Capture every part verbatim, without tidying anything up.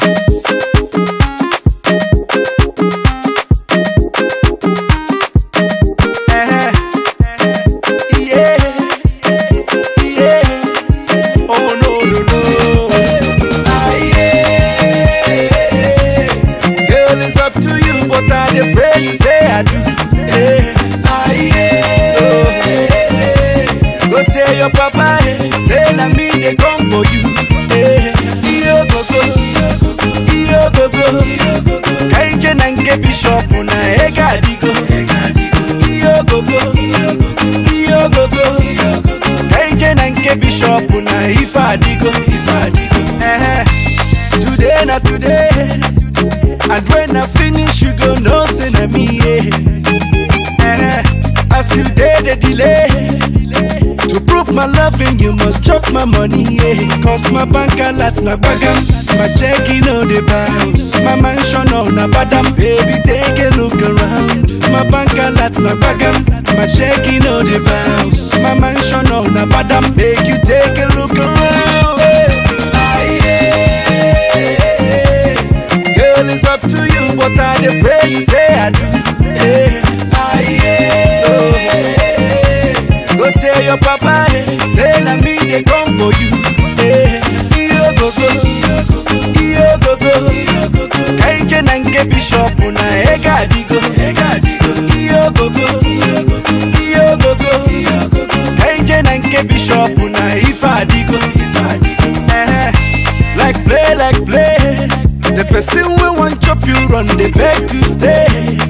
You say I do, hey, ah, yeah. Oh, hey, hey. Go tell your papa, hey, say na me they come for you. Hey, yo go go, yo go go. Kaije nanke bishop na ega digo. Yo go go, yo go go. Kaije nanke bishop na ifa digo, ifa digo. Eh, today na today. And when I finish, you go no say na me, yeah. uh, As you did the delay, to prove my loving, you must chop my money, yeah. Cause my bank alerts na bagam, my checking on the bounce, my mansion on na badam. Baby, take a look around. My bank alerts na bagam, my checking on the bounce, my mansion on na badam. Make you take a look around, yeah. Ah, yeah. It's up to you, but I dey pray you say I do. Hey, ah, yeah. Oh, hey. Go tell your papa, hey, say na me they come for you. Hey, yo go go, yo go go. Kaije nanke bishop na ega digo, ega digo. Yo go go, yo go go. Kaije nanke bishop na ifa digo, ifa digo. Eh, like play, like play. The person we want chop you run, they beg to stay.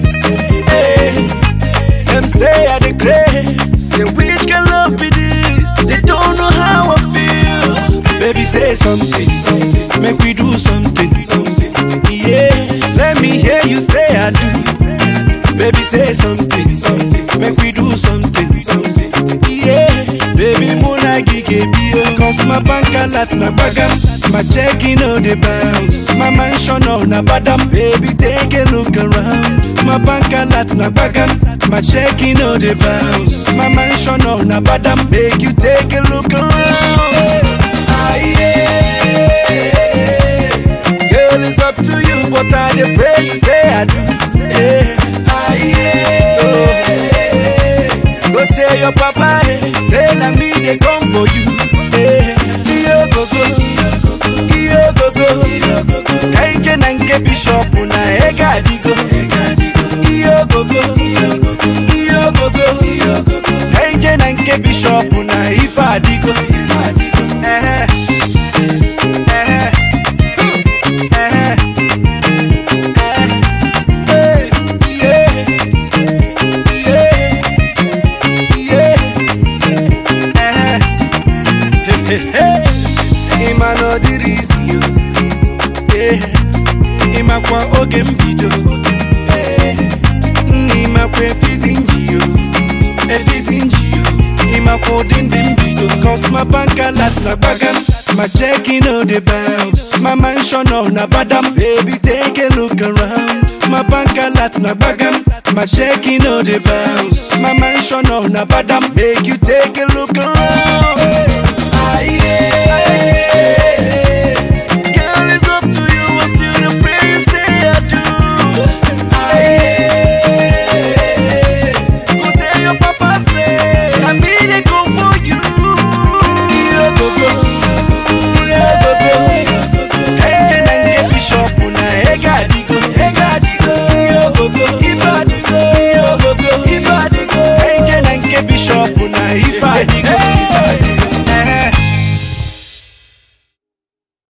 Hey, them say I the grace. Say which can love be this? They don't know how I feel. Baby say something, something. Make we do something, something. Yeah, let me hear you say I do. Baby say something, something. Make we do something, something. Yeah, baby muna gige bio. Cause my bank alerts na bagam, my checking on the bounce, my mansion on na badam. Baby take a look around. My bank alerts na bagam, my checking on the bounce, my mansion on na badam. Make you take a look around. Ah, yeah. Girl, it's up to you, but I dey pray you say I do. Hey, ah, yeah. Oh, hey. Go tell your papa, hey, say na me they come for you. Hey, yo go go, yo go go. Kaije nanke bishop na ega digo, yo go go, yo go go. Kaije nanke bishop na ifa digo, ifa digo. Eh, eh, eh, eh, eh, yeah, yeah, yeah, eh, hey, hey, hey. Ima no dirisi yo, eh. Ima kwa oge mbido, eh. Ima kwa efizinji yo, efizinji yo. Ima kwa dindi mbido. Cause my bank alerts na bagam, my checking on the bounce, my mansion on na badam. Baby take a look around. My bank alerts na bagam, my checking on the bounce, my mansion on na badam. Make you take a look around. Ah, yeah. Girl, it's up to you, I still the pray you say I do. Ah, yeah. Go tell your papa say I me they come for you. Yo go go, yo go go. Kaije nanke bishop na ega digo, ega digo. Yo go go, ifa digo, yo go go, ifa digo. Kaije nanke bishop na ifa digo.